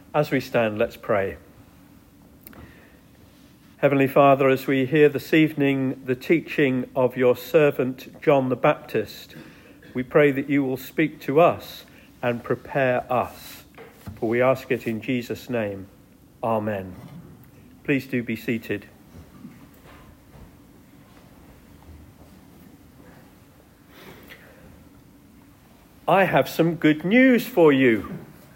As we stand, let's pray. Heavenly Father, as we hear this evening the teaching of your servant John the Baptist, we pray that you will speak to us and prepare us. For we ask it in Jesus' name. Amen. Please do be seated. I have some good news for you.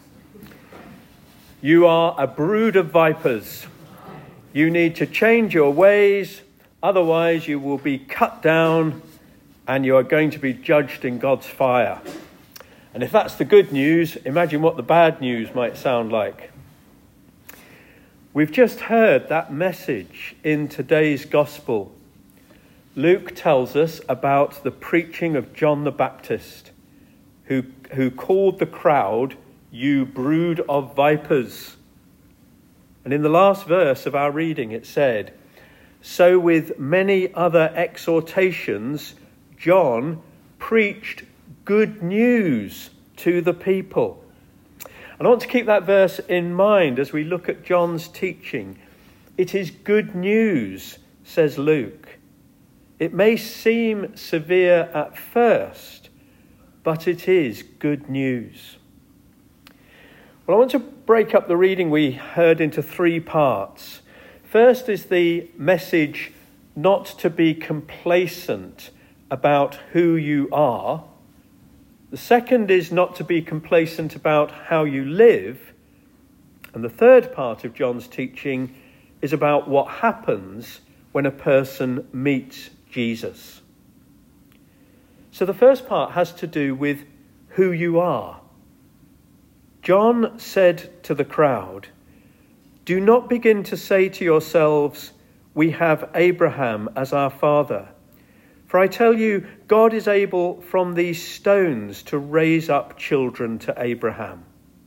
You are a brood of vipers. You need to change your ways, otherwise you will be cut down and you are going to be judged in God's fire. And if that's the good news, imagine what the bad news might sound like. We've just heard that message in today's gospel. Luke tells us about the preaching of John the Baptist, who called the crowd, "You brood of vipers." And in the last verse of our reading it said, "So with many other exhortations, John preached good news to the people." And I want to keep that verse in mind as we look at John's teaching. It is good news, says Luke. It may seem severe at first, but it is good news. Well, I want to break up the reading we heard into three parts. First is the message not to be complacent about who you are. The second is not to be complacent about how you live. And the third part of John's teaching is about what happens when a person meets Jesus. So the first part has to do with who you are. John said to the crowd, "Do not begin to say to yourselves, 'We have Abraham as our father.' For I tell you, God is able from these stones to raise up children to Abraham."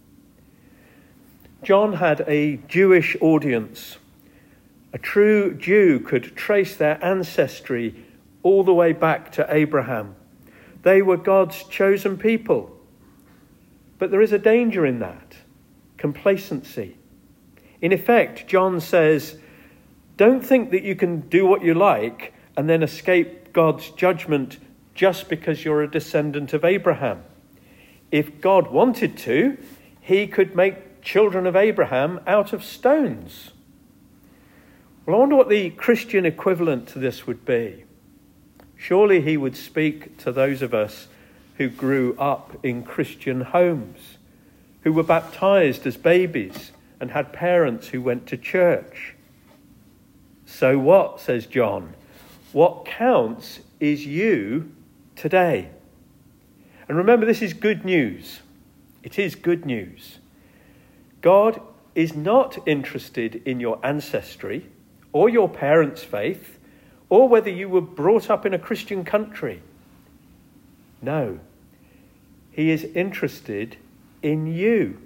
John had a Jewish audience. A true Jew could trace their ancestry all the way back to Abraham. They were God's chosen people. But there is a danger in that, complacency. In effect, John says, don't think that you can do what you like and then escape God's judgment just because you're a descendant of Abraham. If God wanted to, he could make children of Abraham out of stones. Well, I wonder what the Christian equivalent to this would be. Surely he would speak to those of us who grew up in Christian homes, who were baptized as babies and had parents who went to church. So what, says John? What counts is you today. And remember, this is good news. It is good news. God is not interested in your ancestry or your parents' faith or whether you were brought up in a Christian country. No, he is interested in you.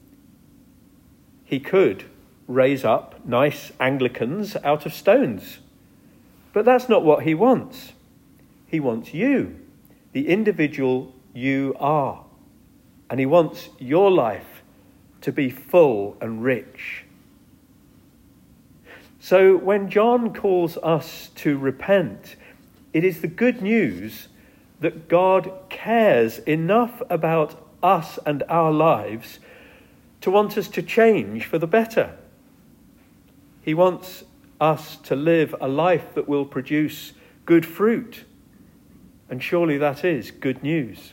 He could raise up nice Anglicans out of stones, but that's not what he wants. He wants you, the individual you are, and he wants your life to be full and rich. So when John calls us to repent, it is the good news that God cares enough about us and our lives to want us to change for the better. He wants us to live a life that will produce good fruit. And surely that is good news.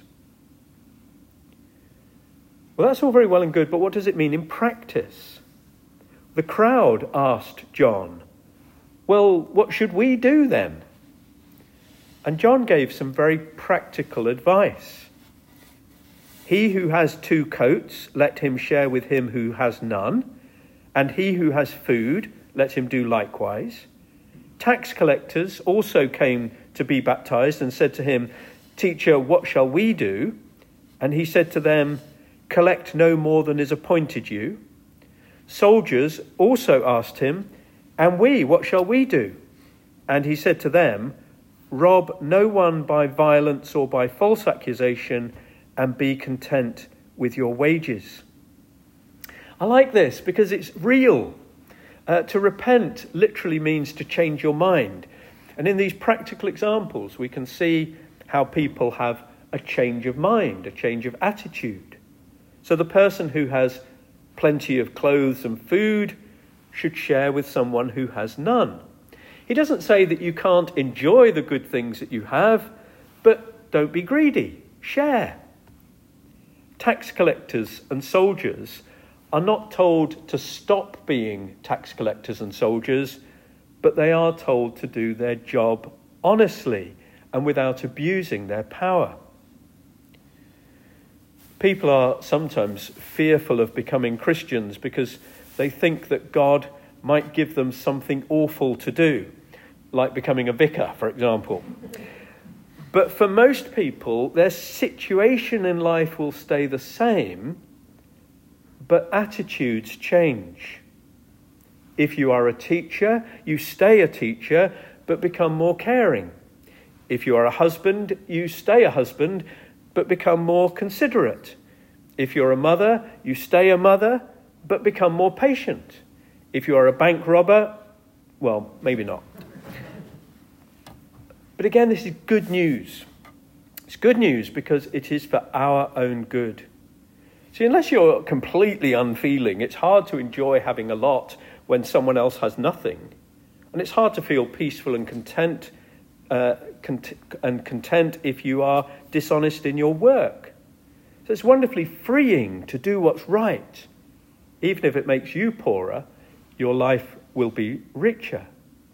Well, that's all very well and good, but what does it mean in practice? The crowd asked John, well, what should we do then? And John gave some very practical advice. He who has 2 coats, let him share with him who has none. And he who has food, let him do likewise. Tax collectors also came to be baptized and said to him, "Teacher, what shall we do?" And he said to them, "Collect no more than is appointed you." Soldiers also asked him, "And we, what shall we do?" And he said to them, "Rob no one by violence or by false accusation, and be content with your wages." I like this because it's real. To repent literally means to change your mind. And in these practical examples, we can see how people have a change of mind, a change of attitude. So the person who has plenty of clothes and food should share with someone who has none. He doesn't say that you can't enjoy the good things that you have, but don't be greedy. Share. Tax collectors and soldiers are not told to stop being tax collectors and soldiers, but they are told to do their job honestly and without abusing their power. People are sometimes fearful of becoming Christians because they think that God might give them something awful to do, like becoming a vicar, for example. But for most people, their situation in life will stay the same, but attitudes change. If you are a teacher, you stay a teacher, but become more caring. If you are a husband, you stay a husband, but become more considerate. If you're a mother, you stay a mother, but become more patient. If you are a bank robber, well, maybe not. But again, this is good news. It's good news because it is for our own good. See, unless you're completely unfeeling, it's hard to enjoy having a lot when someone else has nothing. And it's hard to feel peaceful and content if you are dishonest in your work. So it's wonderfully freeing to do what's right. Even if it makes you poorer, your life will be richer.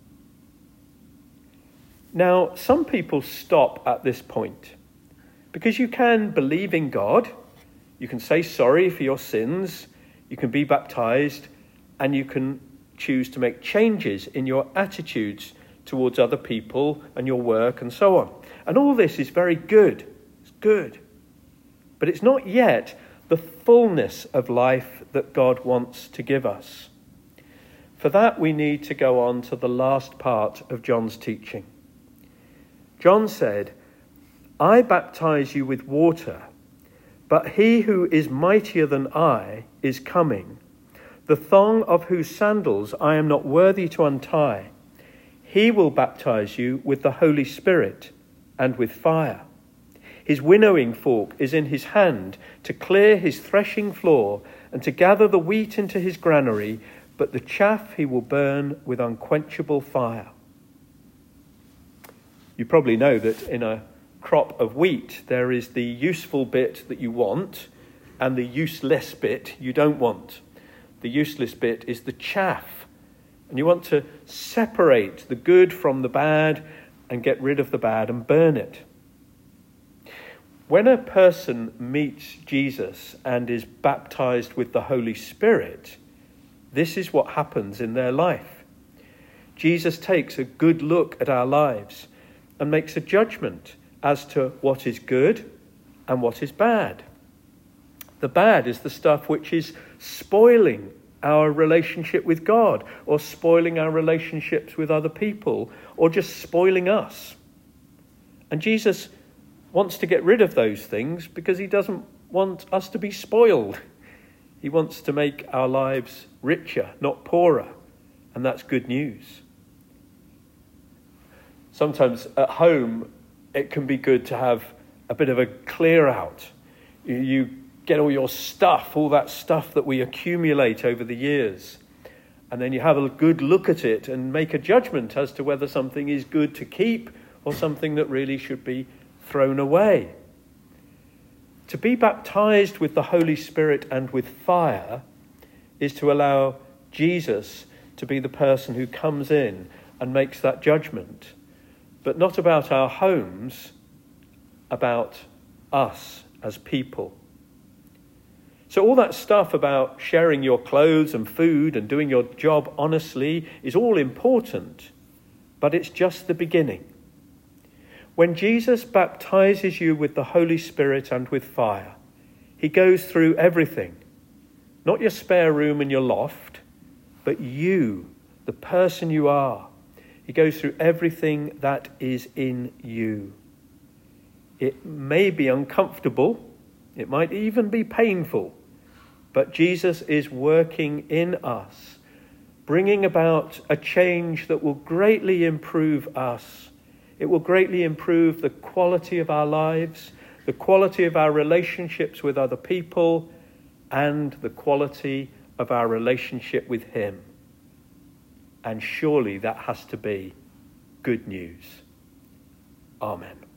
Now, some people stop at this point because you can believe in God, you can say sorry for your sins, you can be baptized, and you can choose to make changes in your attitudes towards other people and your work and so on. And all this is very good. It's good. But it's not yet the fullness of life that God wants to give us. For that, we need to go on to the last part of John's teaching. John said, "I baptize you with water, but he who is mightier than I is coming, the thong of whose sandals I am not worthy to untie. He will baptize you with the Holy Spirit and with fire. His winnowing fork is in his hand to clear his threshing floor and to gather the wheat into his granary, but the chaff he will burn with unquenchable fire." You probably know that in a crop of wheat, there is the useful bit that you want and the useless bit you don't want. The useless bit is the chaff. And you want to separate the good from the bad and get rid of the bad and burn it. When a person meets Jesus and is baptized with the Holy Spirit, this is what happens in their life. Jesus takes a good look at our lives and makes a judgment as to what is good and what is bad. The bad is the stuff which is spoiling our relationship with God, or spoiling our relationships with other people, or just spoiling us. And Jesus wants to get rid of those things because he doesn't want us to be spoiled. He wants to make our lives richer, not poorer. And that's good news. Sometimes at home, it can be good to have a bit of a clear out. You get all your stuff, all that stuff that we accumulate over the years. And then you have a good look at it and make a judgment as to whether something is good to keep or something that really should be thrown away. To be baptized with the Holy Spirit and with fire is to allow Jesus to be the person who comes in and makes that judgment. But not about our homes, about us as people. So all that stuff about sharing your clothes and food and doing your job honestly is all important, but it's just the beginning. When Jesus baptizes you with the Holy Spirit and with fire, he goes through everything. Not your spare room and your loft, but you, the person you are. He goes through everything that is in you. It may be uncomfortable. It might even be painful. But Jesus is working in us, bringing about a change that will greatly improve us. It will greatly improve the quality of our lives, the quality of our relationships with other people, and the quality of our relationship with him. And surely that has to be good news. Amen.